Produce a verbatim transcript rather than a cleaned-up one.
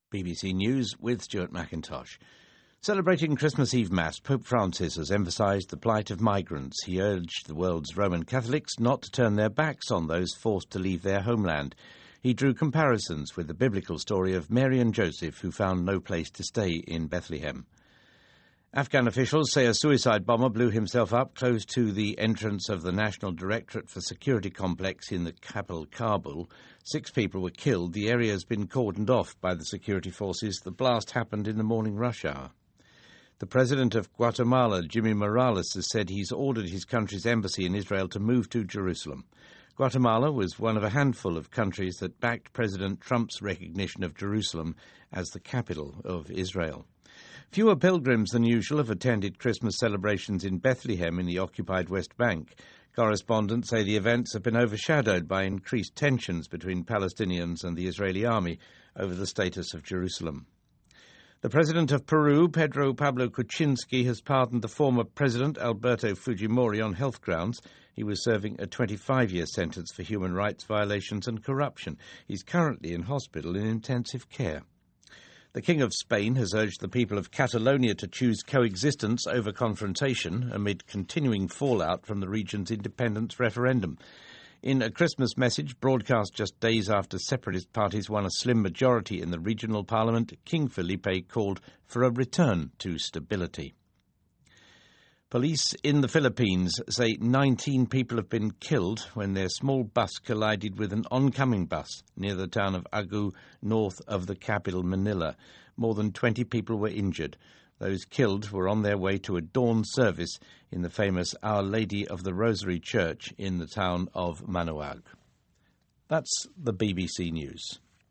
B B C News with Stuart McIntosh. Celebrating Christmas Eve Mass, Pope Francis has emphasised the plight of migrants. He urged the world's Roman Catholics not to turn their backs on those forced to leave their homeland. He drew comparisons with the biblical story of Mary and Joseph, who found no place to stay in Bethlehem. Afghan officials say a suicide bomber blew himself up close to the entrance of the National Directorate for Security complex in the capital, Kabul. Six people were killed. The area has been cordoned off by the security forces. The blast happened in the morning rush hour. The president of Guatemala, Jimmy Morales, has said he's ordered his country's embassy in Israel to move to Jerusalem. Guatemala was one of a handful of countries that backed President Trump's recognition of Jerusalem as the capital of Israel. Fewer pilgrims than usual have attended Christmas celebrations in Bethlehem in the occupied West Bank. Correspondents say the events have been overshadowed by increased tensions between Palestinians and the Israeli army over the status of Jerusalem. The president of Peru, Pedro Pablo Kuczynski, has pardoned the former president, Alberto Fujimori, on health grounds. He was serving a twenty-five-year sentence for human rights violations and corruption. He's currently in hospital in intensive care. The King of Spain has urged the people of Catalonia to choose coexistence over confrontation amid continuing fallout from the region's independence referendum. In a Christmas message broadcast just days after separatist parties won a slim majority in the regional parliament, King Felipe called for a return to stability. Police in the Philippines say nineteen people have been killed when their small bus collided with an oncoming bus near the town of Agu, north of the capital Manila. More than twenty people were injured. Those killed were on their way to a dawn service in the famous Our Lady of the Rosary Church in the town of Manoag. That's the B B C News.